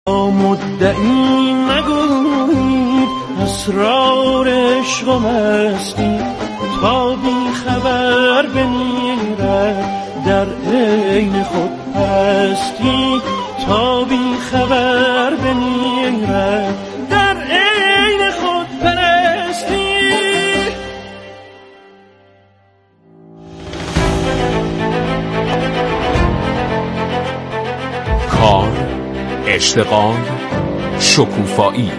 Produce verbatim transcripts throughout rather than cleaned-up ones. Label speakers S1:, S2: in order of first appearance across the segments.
S1: مدعی نگویید اسرار عشق و مستی، تا بی خبر بمیرد در عین خود هستی، تا بی خبر بمیرد در عین خود پرستی.
S2: کار، اشتغال، شکوفایی.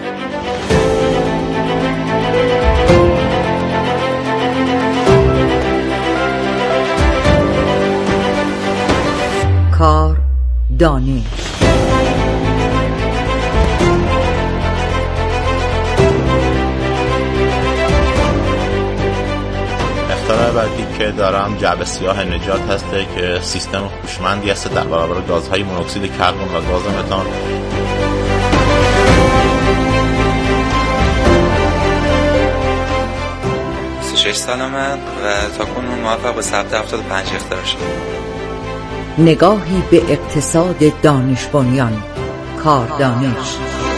S3: کار، دانش.
S4: اختراع بعدی که دارم جعبه سیاه نجات هسته که سیستم هوشمندی هست در برابر گازهای مونوکسید کربن و گاز متان.
S5: سی و شش سالمه و تا کنون موفق به ثبت هفتاد و پنج اختراع شدم.
S3: نگاهی به اقتصاد دانش بنیان. کار دانش.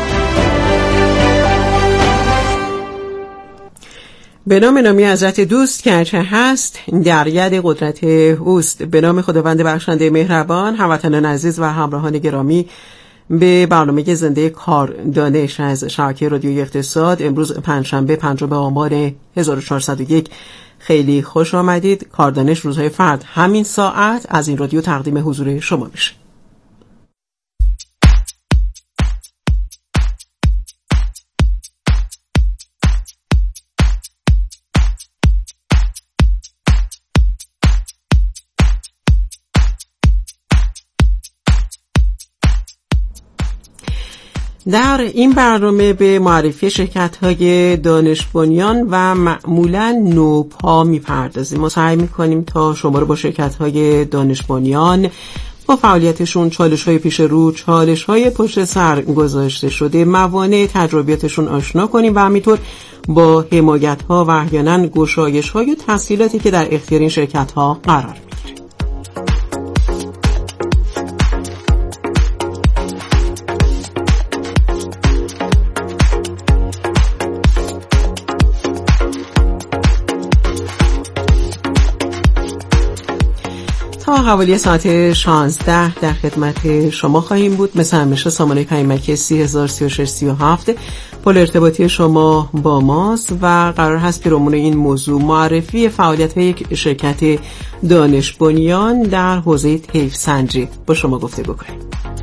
S6: به نام نامی حضرت دوست که هرچه هست در ید قدرت اوست. به نام خداوند بخشنده مهربان. هموطنان عزیز و همراهان گرامی، به برنامه زنده کار دانش از شبکه رادیوی اقتصاد امروز پنجشنبه پنجم آبان هزار و چهارصد و یک خیلی خوش آمدید. کار دانش روزهای فرد همین ساعت از این رادیو تقدیم حضور شما میشه. در این برنامه به معرفی شرکت‌های دانش بنیان و معمولاً نوپا می‌پردازیم. ما سعی می‌کنیم تا شما رو با شرکت‌های دانش بنیان، با فعالیتشون، چالش‌های پیش رو، چالش‌های پشت سر گذاشته شده، موانع تجربیاتشون آشنا کنیم و همینطور با حمایت‌ها و احیاناً گشایش‌ها و تسهیلاتی که در اختیار این شرکت‌ها قرار می‌گیره. تا حوالی ساعت شانزده در خدمت شما خواهیم بود. مثل همیشه سامانه پیامکی سی هزار سی و شش سی و هفت پل ارتباطی شما با ماست و قرار هست پیرامون این موضوع معرفی فعالیت یک شرکت دانش بنیان در حوزه طیف سنجی با شما گفته بکنیم.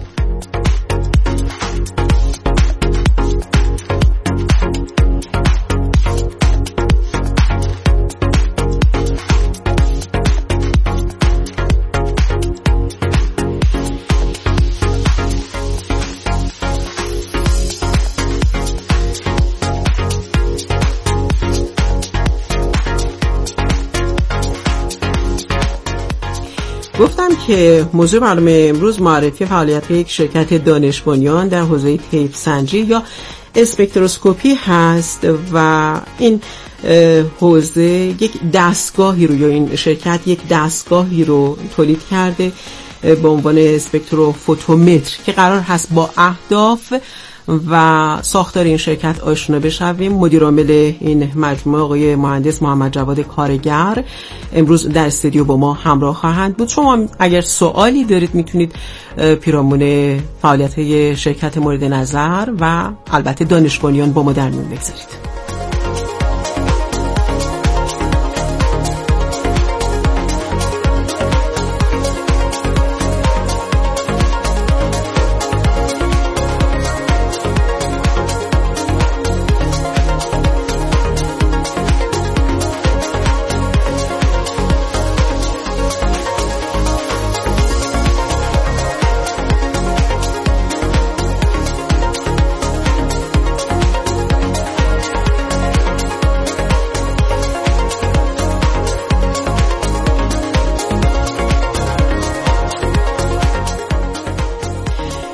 S6: گفتم که موضوع برنامه امروز معرفی فعالیت یک شرکت دانش بنیان در حوزه طیف سنجی یا اسپکتروسکوپی هست و این حوزه یک دستگاهی رو یا این شرکت یک دستگاهی رو تولید کرده به عنوان اسپکتروفوتومتر که قرار هست با اهداف و ساختار این شرکت آشنا بشویم. مدیر عامل این مجموعه آقای مهندس محمد جواد کارگر امروز در استودیو با ما همراه خواهند بود. شما اگر سوالی دارید میتونید پیرامون فعالیت‌های شرکت مورد نظر و البته دانش بنیان با ما در میون بگذارید.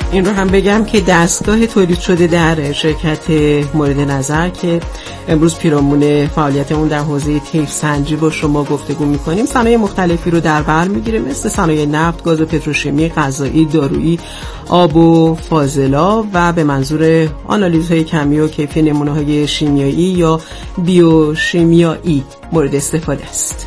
S6: این رو هم بگم که دستگاه تولید شده در شرکت مورد نظر که امروز پیرامون فعالیت اون در حوزه طیف سنجی با شما گفتگو میکنیم صنایع مختلفی رو در بر میگیره، مثل صنایع نفت، گاز و پتروشیمی، غذایی، دارویی، آب و فاضلا و به منظور آنالیزهای کمی و کیفی نمونه‌های شیمیایی یا بیوشیمیایی مورد استفاده است.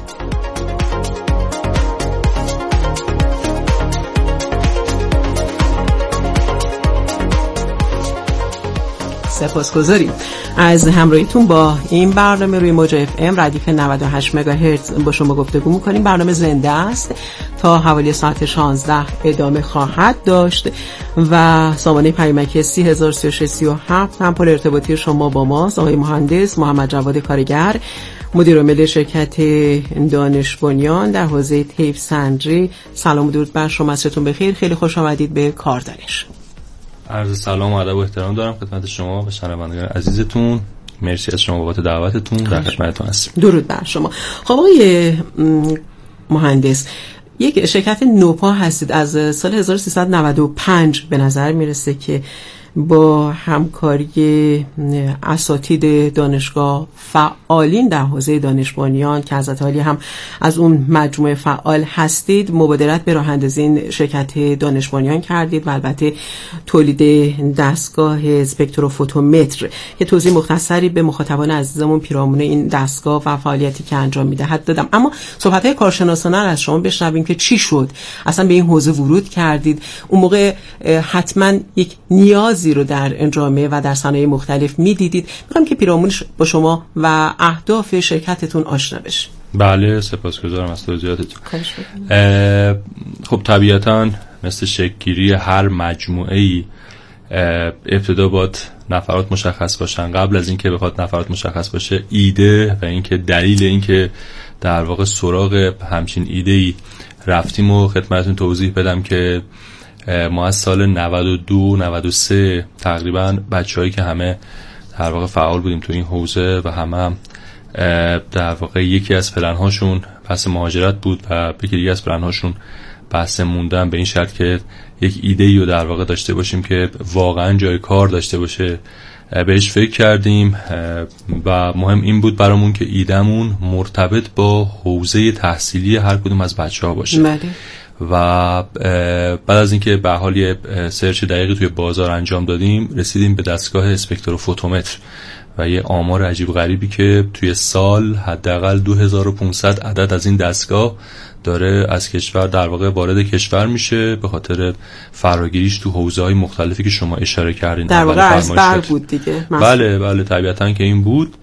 S6: سپاسگزاریم از همراهیتون با این برنامه. روی موج اف ام ردیف نود و هشت مگاهرتز با شما گفتگو میکنیم. برنامه زنده است تا حوالی ساعت شانزده ادامه خواهد داشت و سامانه پیامکی سی هزار و سی و شش سی و هفت هم پل ارتباطی شما با ماست. آقای مهندس محمد جواد کارگر، مدیر عامل شرکت دانش بنیان در حوزه طیف سنجی، سلام و درود بر شما. عصرتون بخیر، خیلی خوش آمدید به کاردانش.
S7: عرض سلام و ادب و احترام دارم خدمت شما و شنوندگان عزیزتون. مرسی از شما بابت دعوتتون، در خدمتتون هستیم. درود
S6: بر شما. خب آقای مهندس، یک شرکت نوپا هستید، از سال هزار و سیصد و نود و پنج به نظر میرسه که با همکاری اساتید دانشگاه فعالین در حوزه دانش بنیان که حضرت عالی هم از اون مجموعه فعال هستید، مبادرت به راه اندازی این شرکت دانش بنیان کردید و البته تولید دستگاه اسپکتروفوتومتر. یه توضیح مختصری به مخاطبان عزیزمون پیرامون این دستگاه و فعالیتی که انجام میدهد دادم، اما صحبت‌های کارشناسانه از شما بشنویم که چی شد اصلا به این حوزه ورود کردید. اون موقع حتما یک نیاز رو در جامعه و در صنایع مختلف میدیدید. میخوام که پیرامونش با شما و اهداف شرکتتون آشنا بشیم.
S7: بله، سپاسگزارم از توضیحاتتون. خب طبیعتاً مثل شکل‌گیری هر مجموعه‌ای ابتدا باید نفرات مشخص باشن. قبل از اینکه بخواد نفرات مشخص باشه، ایده و اینکه دلیل اینکه در واقع سراغ همچین ایده‌ای رفتیم و خدمتتون توضیح بدم که ما از سال نود و دو نود و سه تقریبا بچه‌هایی که همه در واقع فعال بودیم تو این حوزه و همه هم در واقع یکی از پلن‌هاشون پس مهاجرت بود و یکی از پلن‌هاشون بحث موندن به این شرط که یک ایده‌ای رو در واقع داشته باشیم که واقعا جای کار داشته باشه، بهش فکر کردیم و مهم این بود برامون که ایده‌مون مرتبط با حوزه تحصیلی هر کدوم از بچه‌ها باشه.
S6: بله.
S7: و بعد از اینکه به حال یه سرچ دقیقی توی بازار انجام دادیم، رسیدیم به دستگاه اسپکتروفوتومتر و یه آمار عجیب غریبی که توی سال حداقل دو هزار و پانصد عدد از این دستگاه داره از کشور در واقع وارد کشور میشه به خاطر فراگیریش تو حوزه‌های مختلفی که شما اشاره کردین.
S6: در واقع از بر بود دیگه.
S7: بله بله طبیعتاً که این بود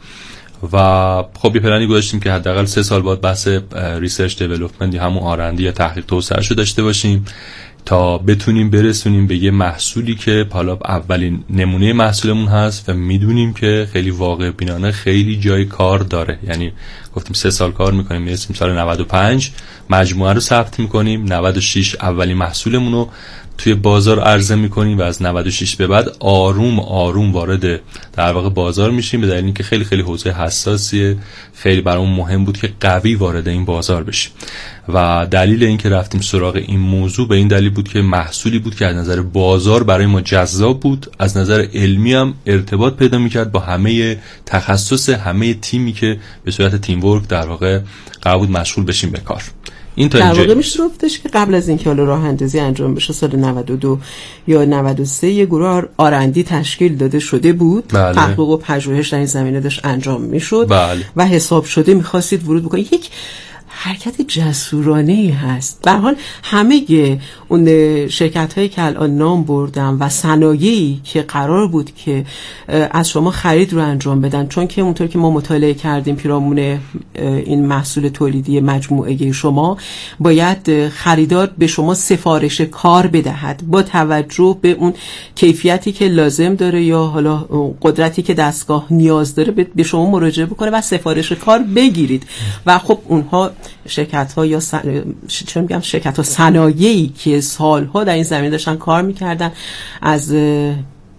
S7: و خب یه پلنی گذاشتیم که حداقل سه سال بعد بحث ریسرچ دیولپمنت یا همون آر اند دی یا تحقیق توسعه‌شو داشته باشیم تا بتونیم برسونیم به یه محصولی که حالا اولین نمونه محصولمون هست و میدونیم که خیلی واقع بینانه خیلی جای کار داره. یعنی گفتیم سه سال کار میکنیم، میرسیم سال نود و پنج مجموعه رو ثبت میکنیم، نود و شش اولین محصولمون رو توی بازار عرضه میکنیم و از نود و شش به بعد آروم آروم وارد در واقع بازار میشیم، به دلیل اینکه خیلی خیلی حوزه حساسیه، خیلی برامون مهم بود که قوی وارد این بازار بشیم و دلیل اینکه رفتیم سراغ این موضوع به این دلیل بود که محصولی بود که از نظر بازار برای ما جذاب بود، از نظر علمی هم ارتباط پیدا میکرد با همه تخصص همه تیمی که به صورت تیم ورک در واقع قرار بود مشغول بشیم به کار. این تا
S6: در واقع میشه گفتش که قبل از اینکه حالا راه اندازی انجام بشه سال نود و دو یا نود و سه یه گروه آرندی تشکیل داده شده بود.
S7: بله.
S6: تحقیق و پژوهش در این زمینه داشت انجام میشد.
S7: بله.
S6: و حساب شده میخواستید ورود بکنید. یک حرکت جسورانه هست. به هر حال همه اون شرکت هایی که الان نام بردم و صنایعی که قرار بود که از شما خرید رو انجام بدن، چون که اونطور که ما مطالعه کردیم پیرامون این محصول تولیدی مجموعه شما باید خریدار به شما سفارش کار بدهد با توجه به اون کیفیتی که لازم داره یا حالا قدرتی که دستگاه نیاز داره به شما مراجعه بکنه و سفارش کار بگیرید. و خب اونها شرکت ها یا سن... چه میگم شرکت ها صنایعی که سالها در این زمینه داشتن کار میکردن، از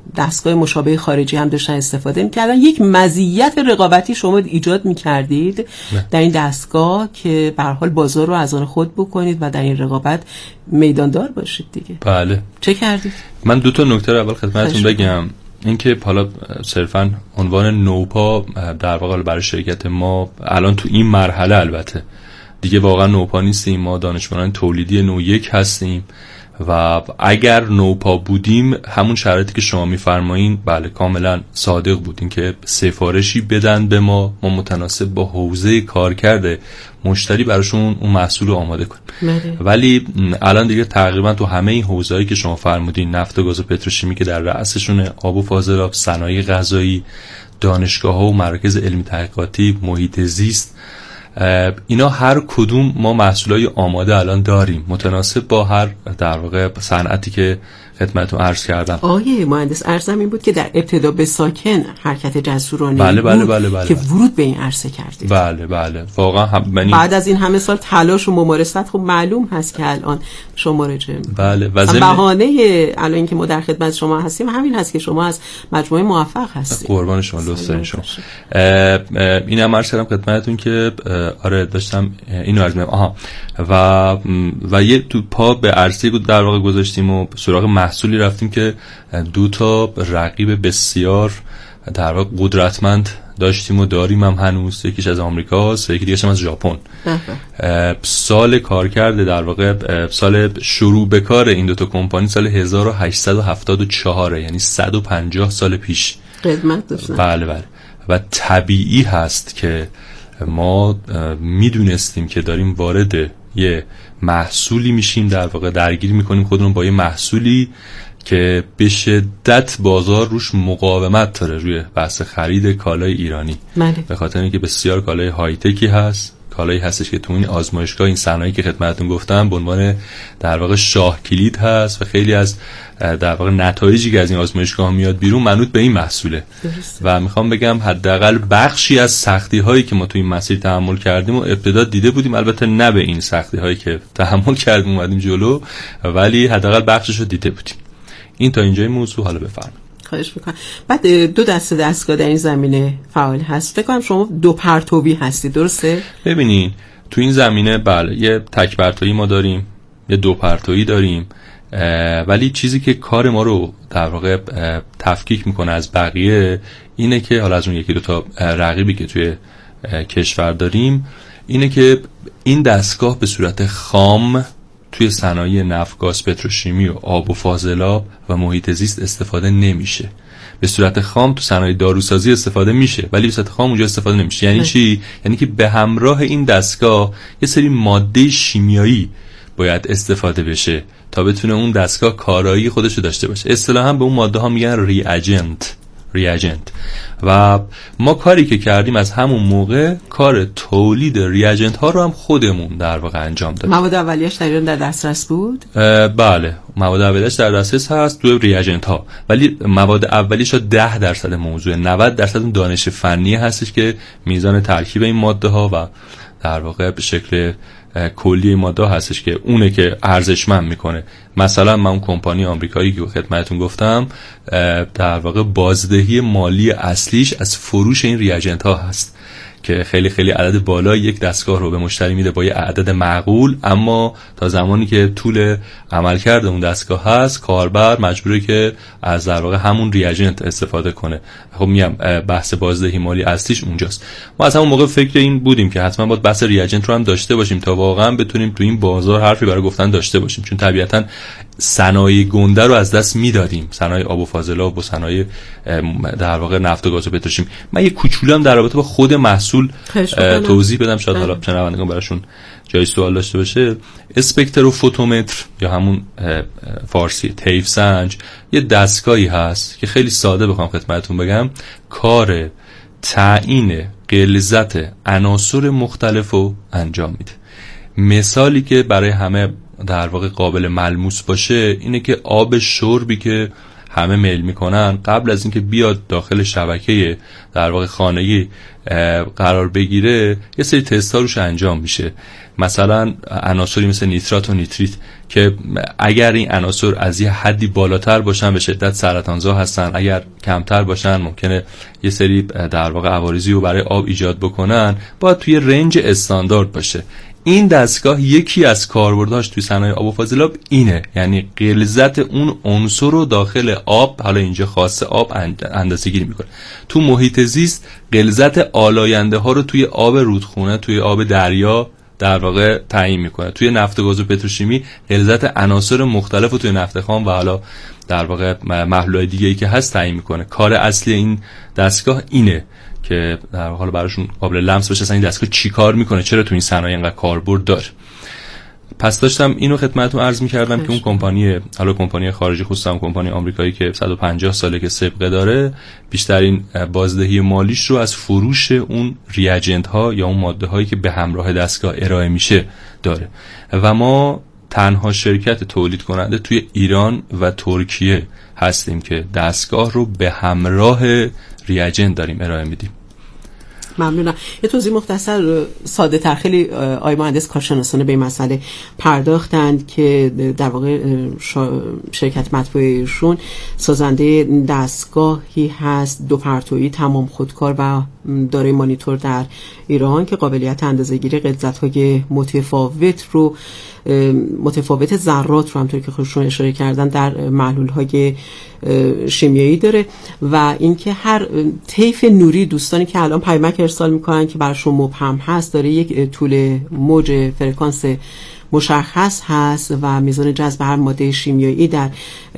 S6: دستگاه مشابه خارجی هم داشتن استفاده می‌کردن. یک مزیت رقابتی شما ایجاد می‌کردید در این دستگاه که به هر حال بازار رو از آن خود بکنید و در این رقابت میداندار باشید دیگه.
S7: بله.
S6: چه کردید؟
S7: من دو تا نکته رو اول خدمتتون بگم. اینکه حالا صرفاً عنوان نوپا در واقع برای شرکت ما الان تو این مرحله البته دیگه واقعا نوپا نیستیم، ما دانشمندان تولیدی نو یک هستیم و اگر نوپا بودیم همون شرایطی که شما میفرمایین بله کاملا صادق بودیم که سفارشی بدن به ما، ما متناسب با حوزه کار کرده مشتری براشون اون محصول رو آماده کنیم. مده. ولی الان دیگه تقریبا تو همه این حوزه‌ای که شما فرمودین، نفت و گاز و پتروشیمی که در رأسشونه، آب و فاضلاب، صنایع غذایی، دانشگاه‌ها و مراکز علمی تحقیقاتی، محیط زیست، اینا هر کدوم ما محصولای آماده الان داریم متناسب با هر در واقع صنعتی که خدمتتون عرض کردم.
S6: آیه مهندس عرضم این بود که در ابتدا به ساکن حرکت جسورانه
S7: بله بله بله بله
S6: که ورود به این عرصه کردید.
S7: بله بله واقعا هم منی...
S6: بعد از این همه سال تلاش و ممارست خب معلوم هست که الان شما رجع
S7: بله و
S6: زمین... بهانه الان که ما در خدمت شما هستیم همین هست که شما از مجموعه موفق هستید.
S7: قربان شما، لطفاً شما. اینم عرض کردم خدمتتون که آره داشتم اینو عرض می‌کردم. آها و و یه تو پا به عرصه در واقع گذاشتیم و سراغ محصولی رفتیم که دو تا رقیب بسیار در واقع قدرتمند داشتیم و داریم هم هنوز. یکیش از آمریکاست و یکی دیگه‌ش هم از ژاپن. سال کارکرد در واقع سال شروع به کار این دو تا کمپانی سال هزار و هشتصد و هفتاد و چهار، یعنی صد و پنجاه سال پیش
S6: قدمت داشتن.
S7: بله بله و طبیعی هست که ما میدونستیم که داریم وارد یه محصولی میشیم، در واقع درگیر میکنیم خودمون با یه محصولی که به شدت بازار روش مقاومت داره روی بحث خرید کالای ایرانی.
S6: مالی. به
S7: خاطر اینکه بسیار کالای های تکی هست، کالایی هستش که تو این آزمایشگاه این صنایعی که خدمتتون گفتم به عنوان در واقع شاه کلید هست و خیلی از در واقع نتایجی که از این آزمایشگاه میاد بیرون منوط به این محصوله. درسته. و میخوام بگم حداقل بخشی از سختی هایی که ما تو این مسیر تحمل کردیم و ابتدا دیده بودیم، البته نه به این سختی هایی که تحمل کردیم اومدیم جلو، ولی حداقل بخشش رو دیده بودیم. این تا اینجای موضوع. حالا بفرمایید.
S6: خواهش میکنم. بعد دو دسته دستگاه در این زمینه فعال هست. فکر کنم شما دو پرتوی هستی، درسته؟
S7: ببینین تو این زمینه بله یه تک پرتویی ما داریم، یه دو پرتویی داریم، ولی چیزی که کار ما رو در واقع تفکیک میکنه از بقیه اینه که حالا از اون یکی دو تا رقیبی که توی کشور داریم اینه که این دستگاه به صورت خام توی صنایع نفت، گاز، پتروشیمی و آب و فاضلاب و محیط زیست استفاده نمیشه. به صورت خام تو صنایع داروسازی استفاده میشه ولی به صورت خام اونجا استفاده نمیشه. یعنی چی؟ یعنی که به همراه این دستگاه یه سری ماده شیمیایی باید استفاده بشه تا بتونه اون دستگاه کارایی خودش رو داشته باشه. اصطلاحاً به اون ماده ها میگن ریاجنت. ریاجنت و ما کاری که کردیم از همون موقع کار تولید ریاجنت ها رو هم خودمون در واقع انجام دادیم.
S6: مواد اولیه‌اش در ایران در دسترس بود؟
S7: بله مواد اولیه‌اش در دسترس هست تو ریاجنت ها، ولی مواد اولیه‌اش ده درصد موضوع، نود درصد اون دانش فنی هستش که میزان ترکیب این ماده ها و در واقع به شکل کلی ماده هستش که اونه که ارزشمند میکنه. مثلا من اون کمپانی آمریکایی که خدمتتون گفتم در واقع بازدهی مالی اصلیش از فروش این ریاجنت ها هست که خیلی خیلی عدد بالای یک دستگاه رو به مشتری میده با یه عدد معقول، اما تا زمانی که طول عملکرد اون دستگاه هست کاربر مجبوره که از در واقع همون ریاجنت استفاده کنه. خب میگم بحث بازدهی مالی اصلیش اونجاست. ما از همون موقع فکر این بودیم که حتما باید بحث ریاجنت رو هم داشته باشیم تا واقعا بتونیم تو این بازار حرفی برای گفتن داشته باشیم، چون طبیعتا صنایع گنده رو از دست میدادیم، صنایع آب و فاضلاب و صنایع در واقع نفت و گاز و پتروشیمی. من یه کوچولو در رابطه با خود محصول توضیح بدم، شاید حالا شنوندگان براشون جای سوال داشته باشه. اسپکتروفوتومتر یا همون فارسی طیف سنج یه دستگاهی هست که خیلی ساده بخوام خدمتتون بگم کار تعیین غلظت عناصر مختلفو انجام میده. مثالی که برای همه در واقع قابل ملموس باشه اینه که آب شربی که همه میل میکنن، قبل از اینکه بیاد داخل شبکه در واقع خانگی قرار بگیره یه سری تست‌ها روش انجام میشه. مثلا عناصری مثل نیترات و نیتریت که اگر این عناصر از یه حدی بالاتر باشن به شدت سرطانزا هستن، اگر کمتر باشن ممکنه یه سری در واقع عوارضی رو برای آب ایجاد بکنن، باید توی رنج استاندارد باشه. این دستگاه یکی از کاربردهاش توی صنایع آب و فاضلاب اینه، یعنی غلظت اون عنصر رو داخل آب، حالا اینجا خاصه آب، اندازه‌گیری میکنه. تو محیط زیست غلظت آلاینده ها رو توی آب رودخونه، توی آب دریا در واقع تعیین میکنه. توی نفت و گاز و پتروشیمی غلظت عناصر مختلف رو توی نفت خام و حالا در واقع محلول دیگه‌ای که هست تعیین میکنه. کار اصلی این دستگاه اینه که در حال براشون قابل لمس بشه اصلا این دستگاه چی کار میکنه، چرا تو این صنایع اینقدر کاربرد داره. پس داشتم اینو خدمتتون عرض میکردم که اون کمپانی، حالا کمپانی خارجی خصوصا کمپانی آمریکایی که صد و پنجاه ساله که سابقه داره، بیشترین بازدهی مالیش رو از فروش اون ریاجنت ها یا اون ماده هایی که به همراه دستگاه ارائه میشه داره و ما تنها شرکت تولید کننده توی ایران و ترکیه هستیم که دستگاه رو به همراه ریاجنت داریم ارائه میدیم.
S6: ممنونم. یه توضیح مختصر ساده تر خیلی آقای مهندس کارشناسانه به این مسئله پرداختند که در واقع شرکت مطبوعشون سازنده دستگاهی هست دو پرتویی تمام خودکار و دارای مانیتور در ایران که قابلیت اندازه‌گیری غلظت‌های متفاوت رو متفاوت ذرات رو همونطور که خودشون اشاره کردن در محلول‌های شیمیایی داره و اینکه هر طیف نوری دوستانی که الان پیامک ارسال میکنن که براشون مبهم هست داره یک طول موج فرکانس مشخص هست و میزان جذب هر ماده شیمیایی در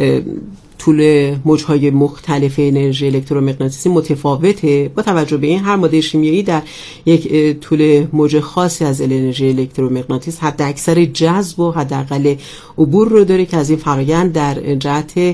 S6: طول موج‌های مختلف انرژی الکترومغناطیسی متفاوته. با توجه به این هر ماده شیمیایی در یک طول موج خاصی از انرژی الکترومغناطیس حد اکثر جذب و حداقل عبور رو داره که از این فرآیند در جهت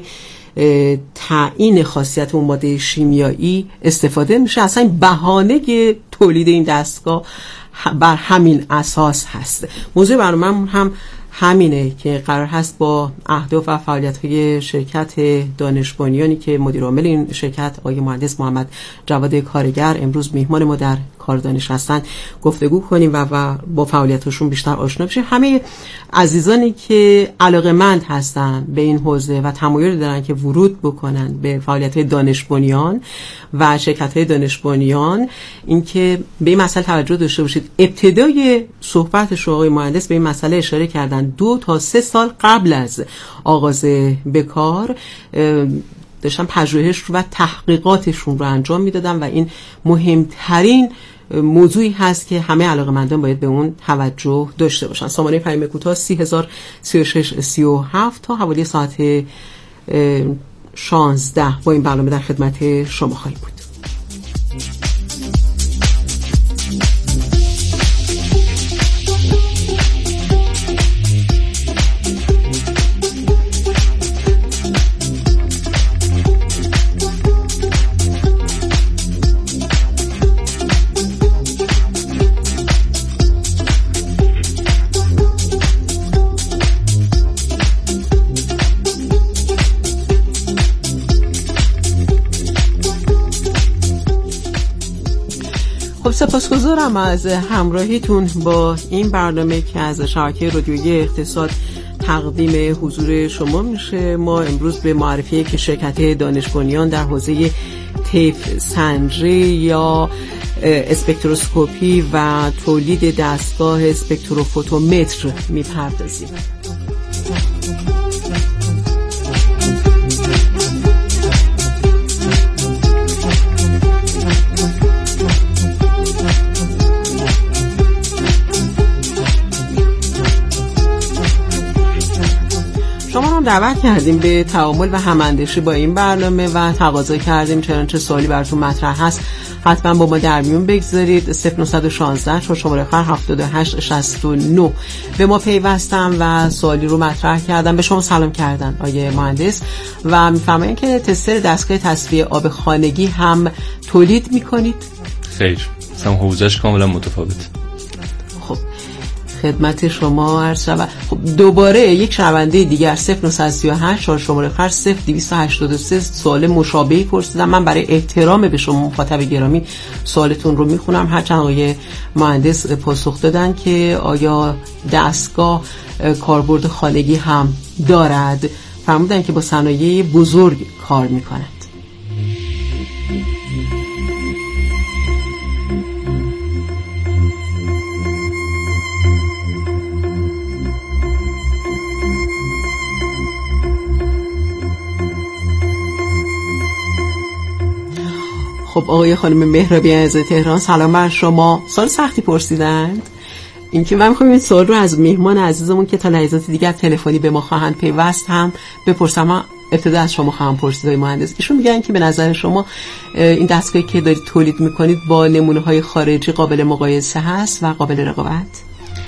S6: تعیین خاصیت اون ماده شیمیایی استفاده میشه. اصلا بهانه تولید این دستگاه بر همین اساس هست. موضوع برنامه هم همینه که قرار هست با اهداف و فعالیت‌های شرکت دانشبنیانی که مدیر عامل این شرکت آقای مهندس محمد جواد کارگر امروز میهمان ما در کار دانش هستن گفتگو کنیم و, و با فعالیتاشون بیشتر آشنا بشیم. همه عزیزانی که علاقه‌مند هستن به این حوزه و تمایل دارن که ورود بکنن به فعالیت‌های دانشبنیان و شرکت‌های دانشبنیان، اینکه به این مسئله توجه داشته باشید. ابتدای صحبتش آقای مهندس به این مسئله اشاره کردن. دو تا سه سال قبل از آغاز به کار داشتن پژوهش و تحقیقاتشون رو انجام میدادن و این مهمترین موضوعی هست که همه علاقه‌مندان باید به اون توجه داشته باشن. سامانه پیام کوتاه سی هزار سی و شش سی و هفت تا حوالی ساعت شانزده با این برنامه در خدمت شما خواهیم بود. سپاسگزارم از همراهیتون با این برنامه که از شبکه رادیویی اقتصاد تقدیم حضور شما میشه. ما امروز به معرفی که شرکت دانشبنیان در حوزه طیف سنجی یا اسپکتروسکوپی و تولید دستگاه اسپکتروفوتومتر میپردازیم. دعوت کردیم به تعامل و هماندیشی با این برنامه و تقاضا کردیم چنانچه سوالی براتون مطرح هست حتما با ما در میون بگذارید. صفر نه یک شش چهار شماره آخر هفتاد و هشت شصت و نه به ما پیوستم و سوالی رو مطرح کردم. به شما سلام کردن آقای مهندس و میفرمایید که تستر دستگاه تصفیه آب خانگی هم تولید میکنید؟
S7: خیر، مثلا حوزهش کاملا متفاوت.
S6: خب خدمت شما عرض شود. خب دوباره یک شنونده دیگر صفر نه سه هشت چهار شماره خرج صفر دویست و هشتاد و سه سوال مشابهی پرسیدم. من برای احترام به شما مخاطب گرامی سوالتون رو میخونم. هرچند آقای مهندس پاسخ دادن که آیا دستگاه کاربرد خانگی هم دارد، فرمودن که با صنایع بزرگ کار میکنند. خب آقای خانم مهرابی از تهران، سلام بر شما. سوال سختی پرسیدند. اینکه من می‌خوام این سوال رو از مهمان عزیزمون که تا لحظات دیگر تلفنی به ما خواهند پیوست هم بپرسم. من ابتدا از شما خواهم پرسید آقای مهندس. ایشون میگن که به نظر شما این دستگاهی که دارید تولید میکنید با نمونه‌های خارجی قابل مقایسه هست و قابل رقابت؟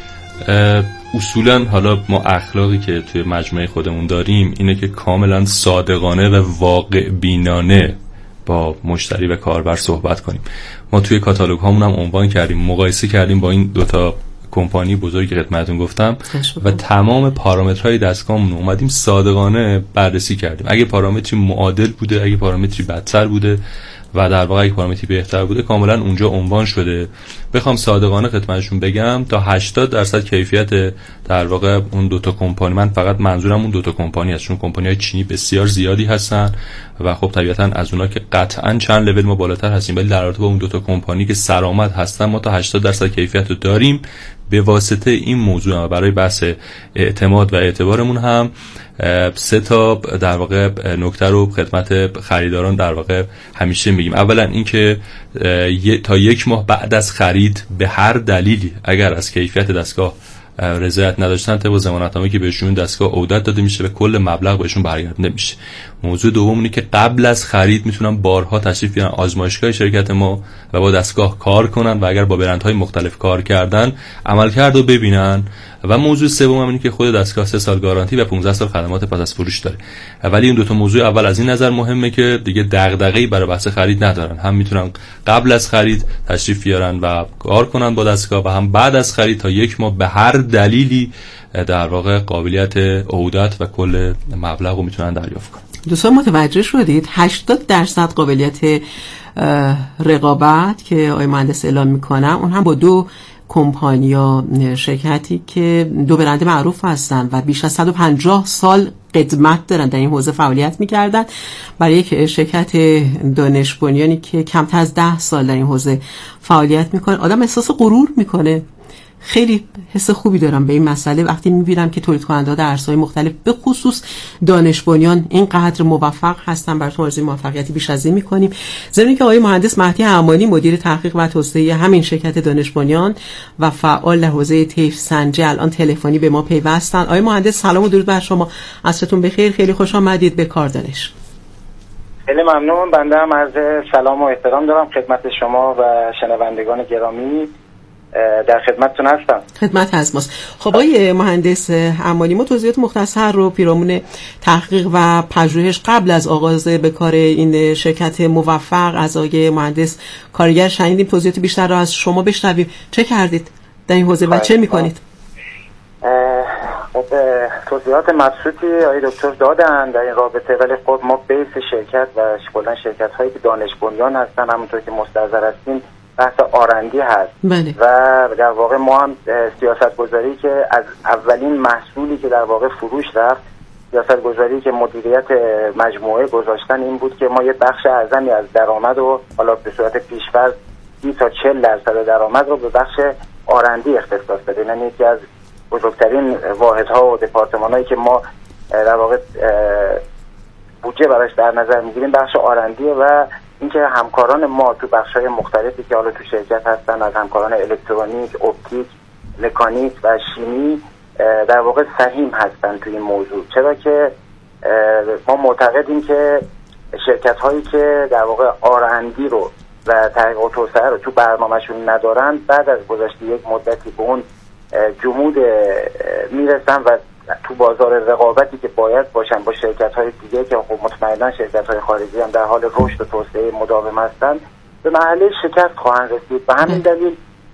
S7: اصولا حالا ما اخلاقی که توی مجموعه خودمون داریم اینه که کاملا صادقانه و واقع بینانه با مشتری و کاربر صحبت کنیم. ما توی کاتالوگ هامون هم عنوان کردیم، مقایسه کردیم با این دوتا کمپانی بزرگی که خدمتتون گفتم و تمام پارامترهای دستگاهمون اومدیم صادقانه بررسی کردیم. اگه پارامتری معادل بوده، اگه پارامتری بدتر بوده و در واقع اگه پارامتری بهتر بوده، کاملا اونجا عنوان شده. بخوام صادقانه خدمتشون بگم تا هشتاد درصد کیفیت در واقع اون دوتا کمپانی، من فقط منظورم اون دوتا کمپانی هست چون کمپانی‌های چینی بسیار زیادی هستن و خب طبیعتاً از اونها که قطعاً چند لول ما بالاتر هستیم، ولی در رابطه با اون دوتا کمپانی که سرآمد هستن ما تا هشتاد درصد کیفیت رو داریم. به واسطه این موضوع و برای بحث اعتماد و اعتبارمون هم سه تا در واقع نکته رو خدمت خریداران در واقع همیشه میگیم. اولا اینکه تا یک ماه بعد از خرید به هر دلیلی اگر از کیفیت دستگاه رضایت نداشتن، طبق ضمانتنامه‌ای که بهشون دستگاه عودت داده میشه و کل مبلغ بهشون برگردونده میشه. موضوع دوم اینه که قبل از خرید میتونن بارها تشریف بیارن آزمایشگاه شرکت ما و با دستگاه کار کنن و اگر با برندهای مختلف کار کردن عملکرد رو ببینن. و موضوع سوم اینه که خود دستگاه سه سال گارانتی و پانزده سال خدمات پس از فروش داره. ولی این دو تا موضوع اول از این نظر مهمه که دیگه دغدغه‌ای برای بحث خرید ندارن، هم میتونن قبل از خرید تشریف بیارن و کار کنن با دستگاه و هم بعد از خرید تا یک ماه به هر دلیلی در واقع قابلیت عودت و کل مبلغ رو میتونن دریافت کنن.
S6: دوستان متوجه شدید هشتاد درصد قابلیت رقابت که آقای مهندس اعلام میکنن، اون هم با دو کمپانی یا شرکتی که دو برند معروف هستن و بیش از صد و پنجاه سال قدمت دارن در این حوزه فعالیت میکردن. برای یک شرکت دانش بنیانی که کمتر از ده سال در این حوزه فعالیت میکنه آدم احساس غرور میکنه. خیلی حس خوبی دارم به این مسئله وقتی میبینم که تولید کننده ها در عرصه‌های مختلف به خصوص دانش بنیان اینقدر موفق هستن. براتون آرزوی موفقیتی بیش از این میکنیم. ضمن که آقای مهندس مهدی حمانی مدیر تحقیق و توسعه همین شرکت دانش بنیان و فعال در حوزه طیف سنجی الان تلفنی به ما پیوستن. آقای مهندس سلام و درود بر شما، عصرتون بخیر، خیلی خوش آمدید به کاردانش.
S8: خیلی ممنون. بنده هم عرض سلام و احترام دارم خدمت شما و شنوندگان گرامی، در خدمتتون هستم.
S6: خدمت از ماست. خب آقای مهندس حمانی، ما توضیحات مختصر رو پیرامون تحقیق و پژوهش قبل از آغاز به کار این شرکت موفق از آقای مهندس کارگر شنیدیم. توضیحات بیشتر رو از شما بشنویم. چه کردید در این حوزه و چه میکنید؟
S8: خب توضیحات مبسوطی آقای دکتر دادن در این رابطه، ولی خب ما بیس شرکت و کلا شرکت هایی که دانش بنیان هستن همونطور که مستحضر هستیم بحث آرندی هست.
S6: بله.
S8: و در واقع ما هم سیاست گذاری که از اولین محصولی که در واقع فروش رفت، سیاست گذاری که مدیریت مجموعه گذاشتن این بود که ما یه بخش اعظمی از درآمد رو حالا به صورت پیش‌فرض سی تا چهل درصد درآمد رو به بخش آرندی اختصاص بدیم. یعنی یکی از بزرگترین واحدها و دپارتمان‌هایی که ما در واقع بودجه براش در نظر می‌گیریم بخش آرندیه و اینکه همکاران ما تو بخش‌های مختلفی که حالا تو شرکت هستن، از همکاران الکترونیک، اپتیک، مکانیک و شیمی در واقع سهیم هستن تو این موضوع. چرا که ما معتقدیم که شرکت‌هایی که در واقع آرندی رو و تحقیق و توسعه رو تو برنامه‌شون ندارن، بعد از گذشت یک مدتی به اون جمود میرسن و تو بازار رقابتی که باید باشن با شرکت‌های دیگه که خب مطمئنا شرکت‌های خارجی هم در حال رشد و توسعه مداوم هستن، به مرحله شکست خواهند رسید. به همین دلیل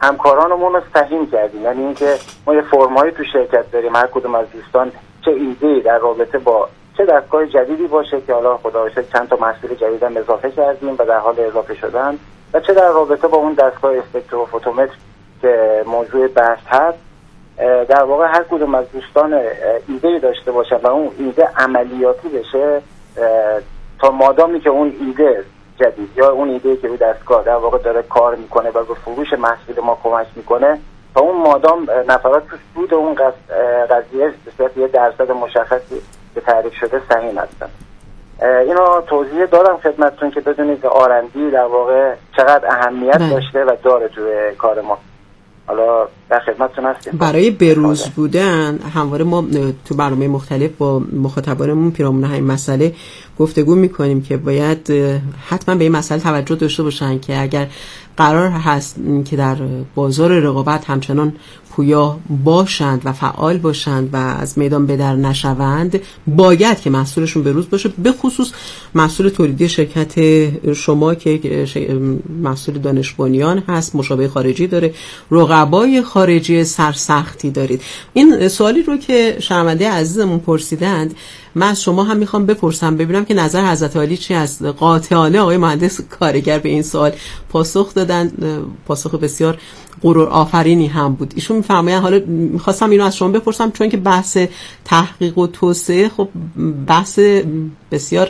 S8: همکارانمون رو سهیم کردیم. یعنی اینکه ما یه فرمایی تو شرکت داریم، هر کدوم از دوستان چه ایده در رابطه با چه دستگاه جدیدی باشه که حالا خدا رو شکر چند تا محصول جدید هم اضافه کردیم و در حال اضافه شدن، و چه در رابطه با اون دستگاه اسپکتروفوتومتر که موضوع بحث هست، در واقع هر کدوم از دوستان ایده داشته باشن و اون ایده عملیاتی بشه، تا مادامی که اون ایده جدید یا اون ایده که رو دستگاه در واقع داره کار میکنه و به فروش محصول ما کمک میکنه، تا اون مادام نفرات تو سود اون قضیه به صورت یه درصد مشخصی که تعریف شده سهیم هستن. اینو توضیح دادم خدمتتون که بدونید که آرندی در واقع چقدر اهمیت بله. داشته و داره توی کار ما. حالا در خدمتتون هستیم.
S6: برای بروز بودن همواره ما تو برنامه مختلف با مخاطبانمون پیرامون همین مسئله گفتگو میکنیم که باید حتما به این مسئله توجه داشته باشن که اگر قرار هست که در بازار رقابت همچنان پویا باشند و فعال باشند و از میدان به در نشوند، باید که محصولشون بروز باشه، به خصوص محصول تولیدی شرکت شما که محصول دانش بنیان هست، مشابه خارجی داره، رقبای خارجی سرسختی دارید. این سوالی رو که شنونده عزیزمون پرسیدند من از شما هم میخوام بپرسم، ببینم که نظر حضرت عالی چی است. قاطعانه آقای مهندس کارگر به این سوال پاسخ دادن، پاسخ بسیار غرور آفرینی هم بود. ایشون میفرمایند، حالا میخواستم اینو از شما بپرسم چون که بحث تحقیق و توسعه خب بحث بسیار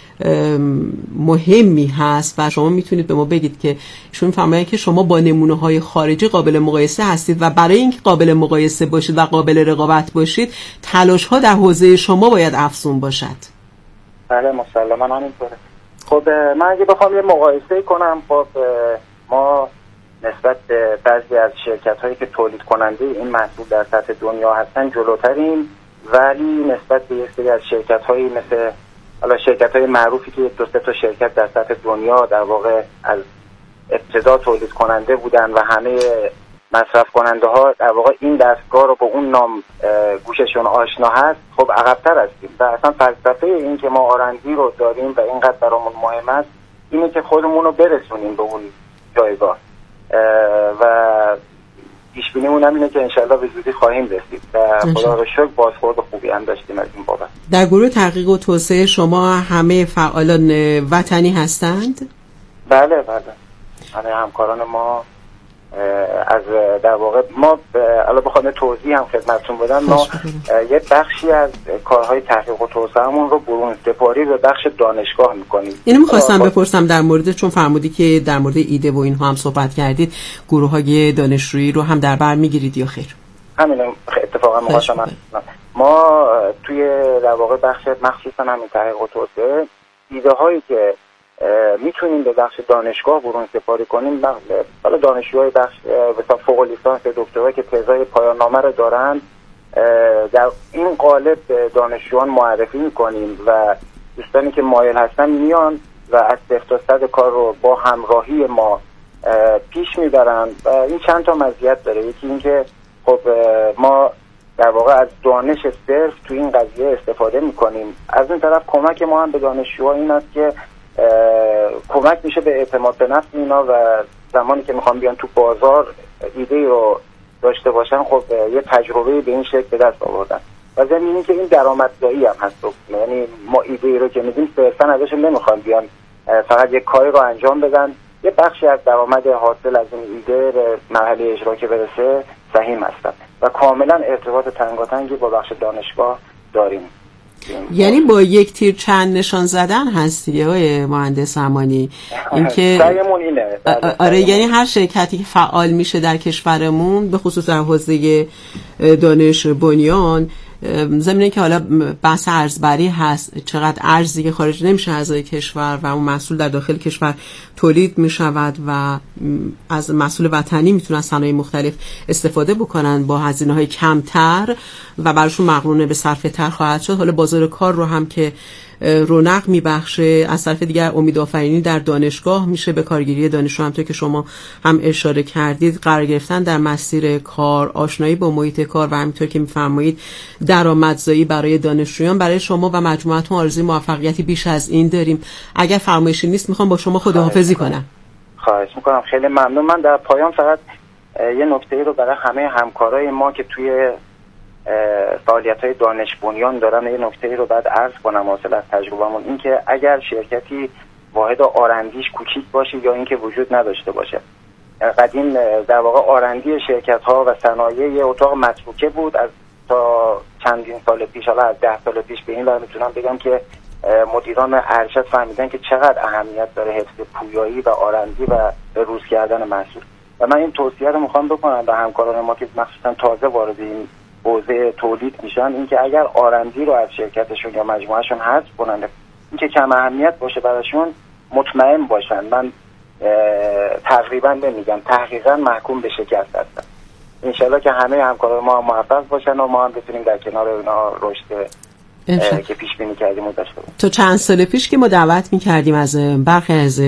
S6: مهمی هست و شما میتونید به ما بگید که ایشون میفرمایند که شما با نمونه های خارجی قابل مقایسه هستید و برای اینکه قابل مقایسه باشید و قابل رقابت باشید تلاش ها در حوزه شما باید افزون باشد.
S8: بله مسلماً همینطوره. خب من اگه بخوام یه مقایسه کنم، خب ما نسبت به بعضی از شرکت هایی که تولید کننده این محصول در سطح دنیا هستن جلوتریم، ولی نسبت به یک سری از شرکت هایی مثل حالا شرکت های معروفی که دو سه تا شرکت در سطح دنیا در واقع از ابتدا تولید کننده بودن و همه مصرف کننده ها در واقع این دستگاه رو با اون نام گوششون آشنا هست، خب عقب‌تر هستیم. و اصلا فلسفه این که ما آرندی رو داریم و اینقدر برامون مهم است اینه که خودمون رو برسونیم به اون جایگاه و پیشبینیمون هم اینه که انشالله به زودی خواهیم رسید و خدا رو شکر بازخورد خوبی هم داشتیم از این بابت.
S6: در گروه تحقیق و توسعه شما همه فعالان وطنی هستند؟
S8: بله بله، همه همکاران ما از در واقع ما الان بخوام توضیح هم خدمتتون بدم، ما یه بخشی از کارهای تحقیق و توسعه‌مون رو برون سپاری به بخش دانشگاه میکنیم.
S6: اینو می‌خواستم بپرسم در مورد، چون فرمودی که در مورد ایده و اینها هم صحبت کردید، گروه‌های دانشجویی رو هم در بر میگیرید یا خیر؟
S8: همین اتفاقا مخاطبم ما توی در واقع بخش مخصوصا همین تحقیق و توسعه ایده هایی که میتونیم به بخش دانشگاه برون سپاری کنیم، حالا دانشجوهای بخش مثلا فوق لیسانس دکترا که تزای پایان نامه رو دارن در این قالب دانشجویان معرفی میکنیم و دوستانی که مایل هستن میان و از صفر تا صد کار رو با همراهی ما پیش میبرن و این چند تا مزیت داره. یکی این که خب ما در واقع از دانش صرف تو این قضیه استفاده میکنیم، از این طرف کمک ما هم به دانشجوها این است که کمک میشه به اعتماد به نفس اینا و زمانی که میخوام بیان تو بازار ایده رو داشته باشن خب یه تجربه به این شکل به دست آوردن و ضمن که این درآمدزایی هم هست. یعنی ما ایده رو که میدیم صرفا ازشون نمیخوام بیان فقط یه کاری رو انجام بدن، یه بخشی از درآمد حاصل از این ایده به مرحله اجرا که برسه سهیم هستن و کاملا ارتباط تنگاتنگی با بخش دانشگاه داریم.
S6: یعنی با یک تیر چند نشان زدن هست دیگه های مهندس امانی، اینکه
S8: سعیمون اینه.
S6: آره، یعنی هر شرکتی که فعال میشه در کشورمون به خصوص در حوزه دانش بنیان، ضمن که حالا بحث ارزبری هست، چقدر ارزی که خارج نمیشه از کشور و اون محصول در داخل کشور تولید میشود و از محصول وطنی میتونن صنایع مختلف استفاده بکنن با هزینه‌های کمتر و براشون مقرونه به صرفه تر خواهد شد. حالا بازار کار رو هم که رونق میبخشه، از طرف دیگر امیدآفرینی در دانشگاه میشه، به کارگیری دانشجو همونطور که شما هم اشاره کردید، قرار گرفتن در مسیر کار، آشنایی با محیط کار و همینطور که میفرمایید درآمدزایی برای دانشجویان. برای شما و مجموعتون آرزوی موفقیتی بیش از این داریم. اگر فرمایشی نیست میخوام با شما خداحافظی کنم.
S8: خواهش میکنم، خیلی ممنون. من در پایان فقط یه نکته رو برای همه همکارای ما که توی فعالیت‌های دانش بنیان دارن یه نکته رو بعد عرض کنم حاصل از تجربه‌مون، این که اگر شرکتی واحد آرندیش کوچیک باشه یا اینکه وجود نداشته باشه، قدیم در واقع آرندی شرکت‌ها و صنایع یه اتاق متروکه بود. از تا چندین سال پیش، حالا از ده سال پیش به این ور میتونم بگم که مدیران ارشد فهمیدن که چقدر اهمیت داره حفظ پویایی و آرندی و روز کردن محصول. و من این توصیه رو میخوام بکنم به همکاران ما که مخصوصا تازه وارد این حوزه تولید میشن، اینکه اگر آرندی رو از شرکتشون یا مجموعهشون حذف کنن، اینکه کم اهمیت باشه براشون، مطمئن باشن، من تقریبا نمیگم تحقیقا محکوم به شکست هستن. انشالله که همه همکاران ما موفق باشن و ما هم بتونیم در کنار اونا رشد که پیش بینی کردیم و داشته باشیم.
S6: تو چند سال پیش که ما دعوت می‌کردیم از برخی از